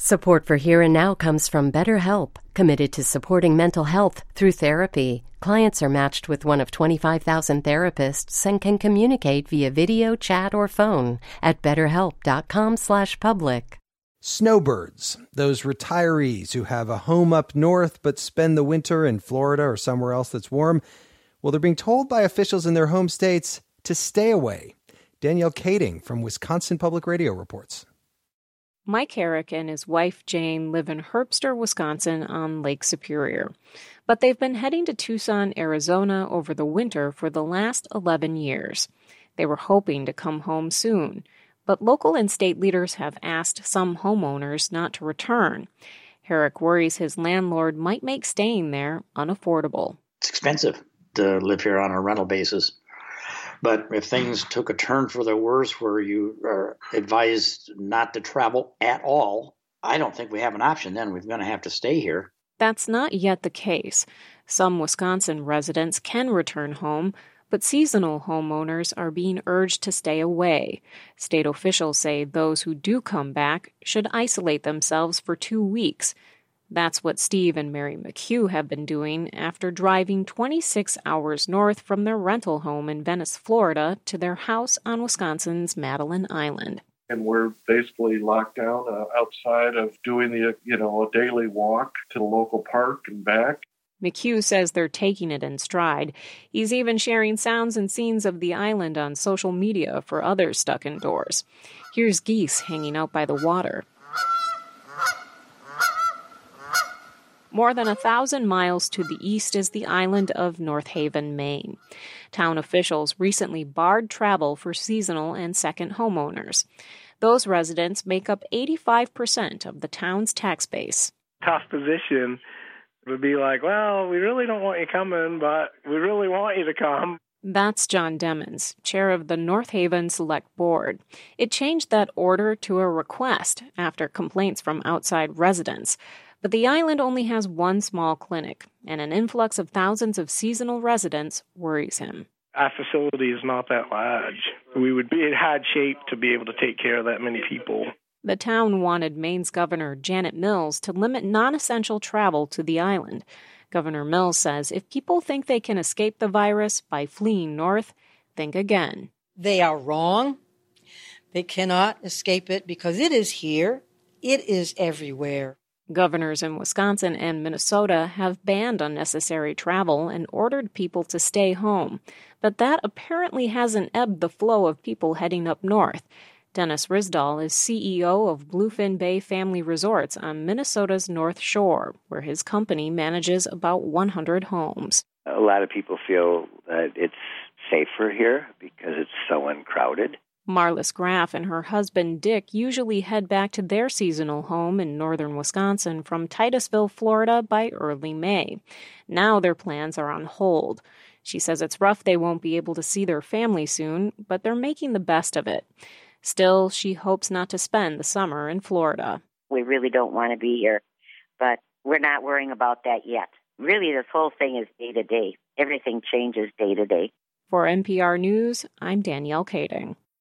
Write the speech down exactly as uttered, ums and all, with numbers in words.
Support for Here and Now comes from BetterHelp, committed to supporting mental health through therapy. Clients are matched with one of twenty-five thousand therapists and can communicate via video, chat, or phone at betterhelp.com slash public. Snowbirds, those retirees who have a home up north but spend the winter in Florida or somewhere else that's warm, well, they're being told by officials in their home states to stay away. Danielle Kading from Wisconsin Public Radio reports. Mike Herrick and his wife Jane live in Herbster, Wisconsin on Lake Superior. But they've been heading to Tucson, Arizona over the winter for the last eleven years. They were hoping to come home soon, but local and state leaders have asked some homeowners not to return. Herrick worries his landlord might make staying there unaffordable. It's expensive to live here on a rental basis. But if things took a turn for the worse where you are advised not to travel at all, I don't think we have an option then. We're going to have to stay here. That's not yet the case. Some Wisconsin residents can return home, but seasonal homeowners are being urged to stay away. State officials say those who do come back should isolate themselves for two weeks. That's what Steve and Mary McHugh have been doing after driving twenty-six hours north from their rental home in Venice, Florida, to their house on Wisconsin's Madeline Island. And we're basically locked down uh, outside of doing the, you know, a daily walk to the local park and back. McHugh says they're taking it in stride. He's even sharing sounds and scenes of the island on social media for others stuck indoors. Here's geese hanging out by the water. More than a thousand miles to the east is the island of North Haven, Maine. Town officials recently barred travel for seasonal and second homeowners. Those residents make up eighty-five percent of the town's tax base. Tough position would be like, well, we really don't want you coming, but we really want you to come. That's John Demmons, chair of the North Haven Select Board. It changed that order to a request after complaints from outside residents. But the island only has one small clinic, and an influx of thousands of seasonal residents worries him. Our facility is not that large. We would be in hard shape to be able to take care of that many people. The town wanted Maine's Governor Janet Mills to limit non-essential travel to the island. Governor Mills says if people think they can escape the virus by fleeing north, think again. They are wrong. They cannot escape it because it is here. It is everywhere. Governors in Wisconsin and Minnesota have banned unnecessary travel and ordered people to stay home. But that apparently hasn't ebbed the flow of people heading up north. Dennis Risdall is C E O of Bluefin Bay Family Resorts on Minnesota's North Shore, where his company manages about one hundred homes. A lot of people feel that it's safer here because it's so uncrowded. Marlis Graff and her husband Dick usually head back to their seasonal home in northern Wisconsin from Titusville, Florida by early May. Now their plans are on hold. She says it's rough they won't be able to see their family soon, but they're making the best of it. Still, she hopes not to spend the summer in Florida. We really don't want to be here, but we're not worrying about that yet. Really, this whole thing is day to day. Everything changes day to day. For N P R News, I'm Danielle Kading.